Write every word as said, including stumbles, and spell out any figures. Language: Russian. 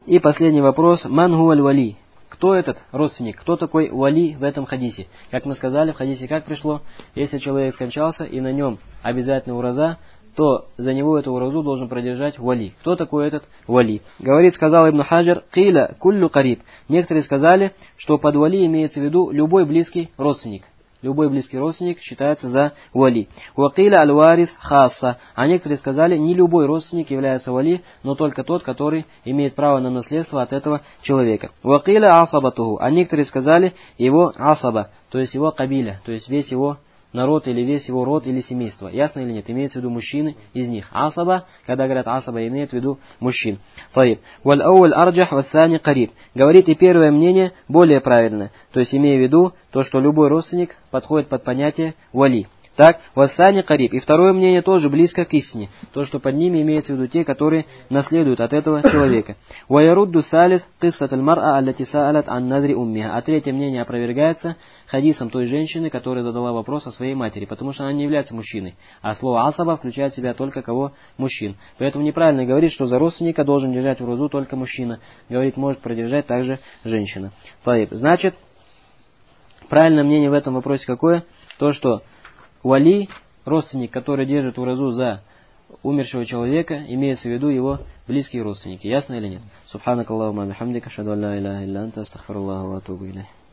И последний вопрос. Ман гуаль вали? Кто этот родственник? Кто такой вали в этом хадисе? Как мы сказали, в хадисе как пришло? Если человек скончался и на нем обязательно ураза, то за него эту уразу должен продержать вали. Кто такой этот вали? Говорит, сказал Ибн Хаджар, «Киля куллю кариб». Некоторые сказали, что под вали имеется в виду любой близкий родственник. Любой близкий родственник считается за вали. «Вакиля аль-варис хасса». А некоторые сказали, не любой родственник является вали, но только тот, который имеет право на наследство от этого человека. «Вакиля асабатуху». А некоторые сказали, его асаба, то есть его кабиля, то есть весь его народ или весь его род или семейство. Ясно или нет? Имеется в виду мужчины из них. Асаба, когда говорят асаба, имеет в виду мужчин. Таиб. Валь ауль арджах вассани кариб. Говорит, и первое мнение более правильное. То есть имея в виду то, что любой родственник подходит под понятие вали. Так, вассани кариб. И второе мнение тоже близко к истине. То, что под ними имеется в виду те, которые наследуют от этого человека. Ваярудду салис киссат аль-мар'a аллати саалат ан назри уммиха. А третье мнение опровергается хадисом той женщины, которая задала вопрос о своей матери, потому что она не является мужчиной. А слово асаба включает в себя только кого? Мужчин. Поэтому неправильно говорить, что за родственника должен держать урузу только мужчина. Говорит, может продержать также женщина. Таиб. Значит, правильное мнение в этом вопросе какое? То, что вали, родственник, который держит уразу за умершего человека, имеется в виду его близкие родственники. Ясно или нет? Субханакаллахумма бихамдика, ашхаду ан ла иляха илля анта, астагфируллаха ва атубу илейх.